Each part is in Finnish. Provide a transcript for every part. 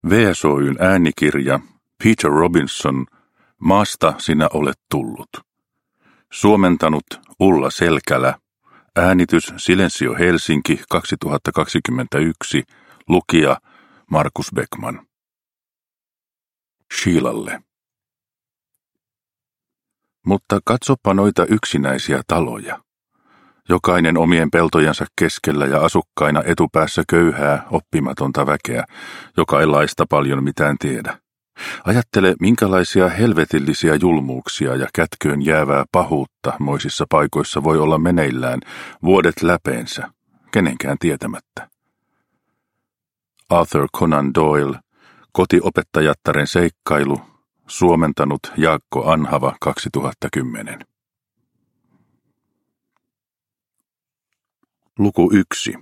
VSOY:n äänikirja Peter Robinson, Maasta sinä olet tullut. Suomentanut Ulla Selkälä. Äänitys Silencio Helsinki 2021. Lukija Markus Beckman. Sheilalle. Mutta katsoppa noita yksinäisiä taloja. Jokainen omien peltojensa keskellä ja asukkaina etupäässä köyhää, oppimatonta väkeä, joka ei laista paljon mitään tiedä. Ajattele, minkälaisia helvetillisiä julmuuksia ja kätköön jäävää pahuutta moisissa paikoissa voi olla meneillään vuodet läpeensä, kenenkään tietämättä. Arthur Conan Doyle, Kotiopettajattaren seikkailu, suomentanut Jaakko Anhava 2010. Luku 1.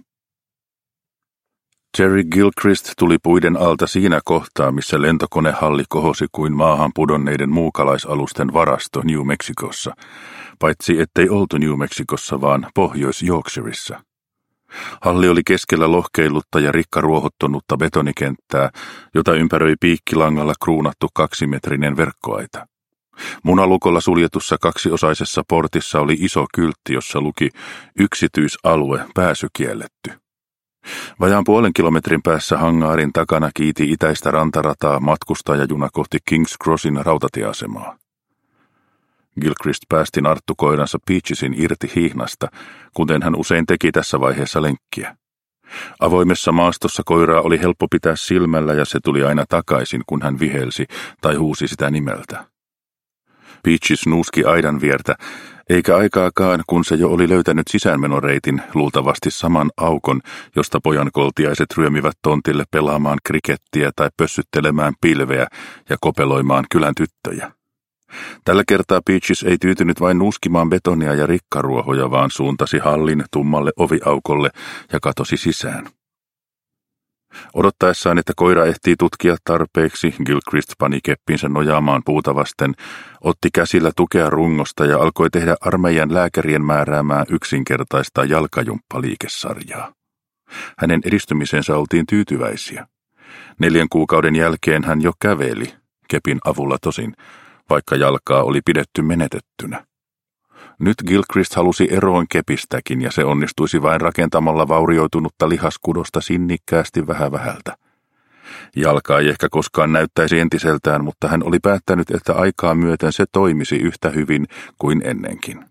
Terry Gilchrist tuli puiden alta siinä kohtaa, missä lentokonehalli kohosi kuin maahan pudonneiden muukalaisalusten varasto New Mexicossa, paitsi ettei oltu New Mexicossa, vaan Pohjois-Yorkshireissa. Halli oli keskellä lohkeillutta ja rikkaruohottunutta betonikenttää, jota ympäröi piikkilangalla kruunattu 2-metrinen verkkoaita. Munalukolla suljetussa kaksiosaisessa portissa oli iso kyltti, jossa luki yksityisalue, pääsy kielletty. Vajaan puolen kilometrin päässä hangaarin takana kiiti itäistä rantarataa matkustajajuna kohti King's Crossin rautatieasemaa. Gilchrist päästi narttukoiransa Peachesin irti hihnasta, kuten hän usein teki tässä vaiheessa lenkkiä. Avoimessa maastossa koiraa oli helppo pitää silmällä ja se tuli aina takaisin, kun hän vihelsi tai huusi sitä nimeltä. Peaches nuuski aidan viertä, eikä aikaakaan, kun se jo oli löytänyt sisäänmenoreitin, luultavasti saman aukon, josta pojankoltiaiset ryömivät tontille pelaamaan krikettiä tai pössyttelemään pilveä ja kopeloimaan kylän tyttöjä. Tällä kertaa Peaches ei tyytynyt vain nuuskimaan betonia ja rikkaruohoja, vaan suuntasi hallin tummalle oviaukolle ja katosi sisään. Odottaessaan, että koira ehtii tutkia tarpeeksi, Gilchrist pani keppinsä nojaamaan puuta vasten, otti käsillä tukea rungosta ja alkoi tehdä armeijan lääkärien määräämää yksinkertaista jalkajumppaliikesarjaa. Hänen edistymisensä oltiin tyytyväisiä. 4 kuukauden jälkeen hän jo käveli, kepin avulla tosin, vaikka jalkaa oli pidetty menetettynä. Nyt Gilchrist halusi eroon kepistäkin ja se onnistuisi vain rakentamalla vaurioitunutta lihaskudosta sinnikkäästi vähältä. Jalka ei ehkä koskaan näyttäisi entiseltään, mutta hän oli päättänyt, että aikaa myöten se toimisi yhtä hyvin kuin ennenkin.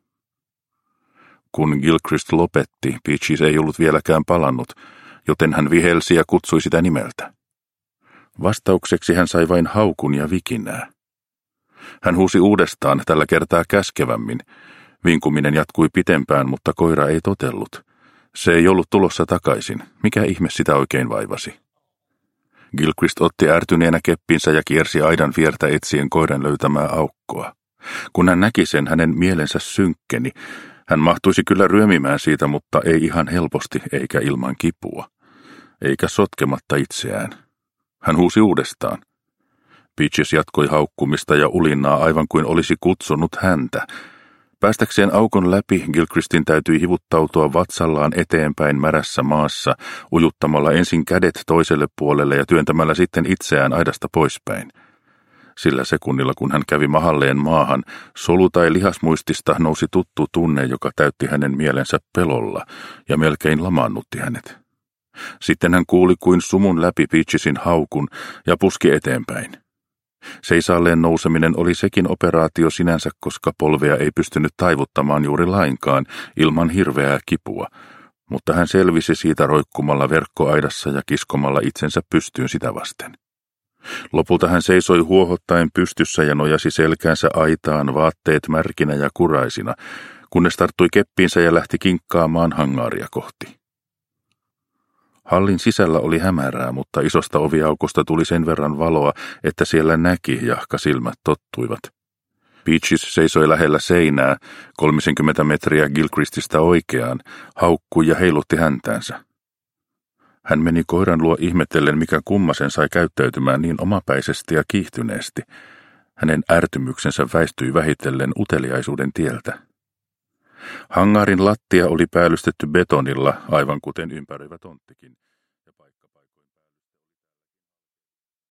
Kun Gilchrist lopetti, Peaches ei ollut vieläkään palannut, joten hän vihelsi ja kutsui sitä nimeltä. Vastaukseksi hän sai vain haukun ja vikinää. Hän huusi uudestaan, tällä kertaa käskevämmin. Vinkuminen jatkui pitempään, mutta koira ei totellut. Se ei ollut tulossa takaisin. Mikä ihme sitä oikein vaivasi? Gilchrist otti ärtyneenä keppinsä ja kiersi aidan viertä etsien koiran löytämää aukkoa. Kun hän näki sen, hänen mielensä synkkeni. Hän mahtuisi kyllä ryömimään siitä, mutta ei ihan helposti eikä ilman kipua. Eikä sotkematta itseään. Hän huusi uudestaan. Peaches jatkoi haukkumista ja ulinnaa aivan kuin olisi kutsunut häntä. Päästäkseen aukon läpi Gilchristin täytyi hivuttautua vatsallaan eteenpäin märässä maassa, ujuttamalla ensin kädet toiselle puolelle ja työntämällä sitten itseään aidasta poispäin. Sillä sekunnilla, kun hän kävi mahalleen maahan, solu- tai lihasmuistista nousi tuttu tunne, joka täytti hänen mielensä pelolla ja melkein lamaannutti hänet. Sitten hän kuuli kuin sumun läpi Peachesin haukun ja puski eteenpäin. Seisaalleen nouseminen oli sekin operaatio sinänsä, koska polvea ei pystynyt taivuttamaan juuri lainkaan ilman hirveää kipua, mutta hän selvisi siitä roikkumalla verkkoaidassa ja kiskomalla itsensä pystyyn sitä vasten. Lopulta hän seisoi huohottaen pystyssä ja nojasi selkäänsä aitaan, vaatteet märkinä ja kuraisina, kunnes tarttui keppiinsä ja lähti kinkkaamaan hangaaria kohti. Hallin sisällä oli hämärää, mutta isosta oviaukosta tuli sen verran valoa, että siellä näki, jahka silmät tottuivat. Peaches seisoi lähellä seinää, 30 metriä Gilchrististä oikeaan, haukkui ja heilutti häntäänsä. Hän meni koiran luo ihmetellen, mikä kummasen sai käyttäytymään niin omapäisesti ja kiihtyneesti. Hänen ärtymyksensä väistyi vähitellen uteliaisuuden tieltä. Hangaarin lattia oli päällystetty betonilla, aivan kuten ympäröivä tonttikin.